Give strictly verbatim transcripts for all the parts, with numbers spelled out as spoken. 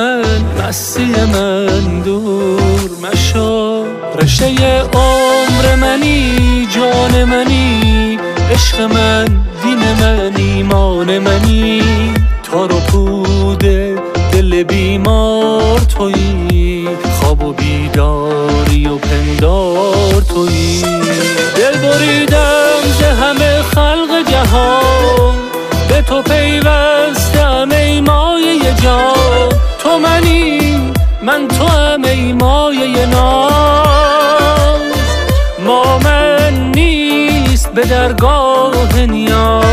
من مستی من دور مشو. رشته عمر منی جان منی، عشق من دین من ایمان منی. تار و پود دل بیمار تویی، خواب و بیداری و پندار تویی. دل بریدم ز همه خلق جهان، به تو پیوستم ای مایه جان. تو منی من تو هم ای مایه ناز. ما من نیست به درگاه نیاز.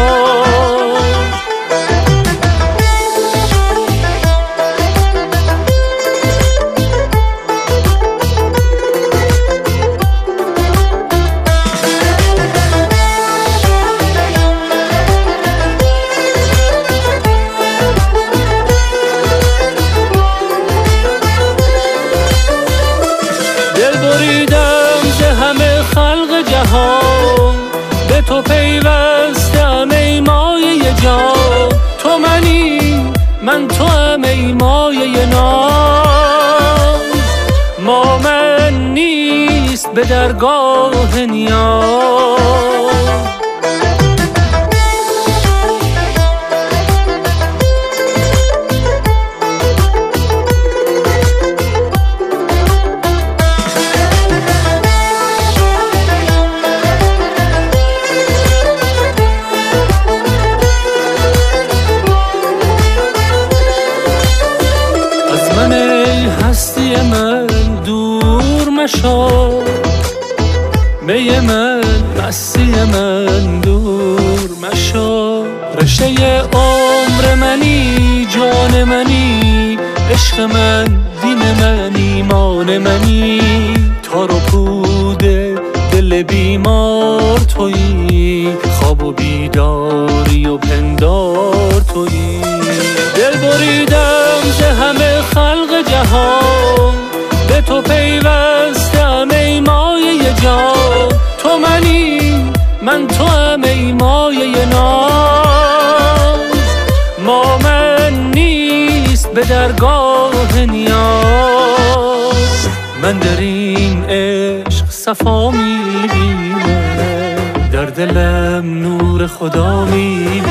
به تو پیوستم ای مایه جان. تو منی من تو هم ای مایه ناز. ما من نیست به درگاه نیاز. هستی من دور مشو، می من مستی من دور مشو. رشته عمر منی جان منی، عشق من دین من ایمان منی. تار و پود دل بیمار تویی، خواب و بیداری و پندار تویی. دل بریدم ز همه خلق جهان، به تو پیوستم ای مایه جان. تو منی من تو هم ای مایه ناز. ما من نیست به درگاه نیاز. من در این عشق صفا میبینم، در دلم نور خدا میبینم.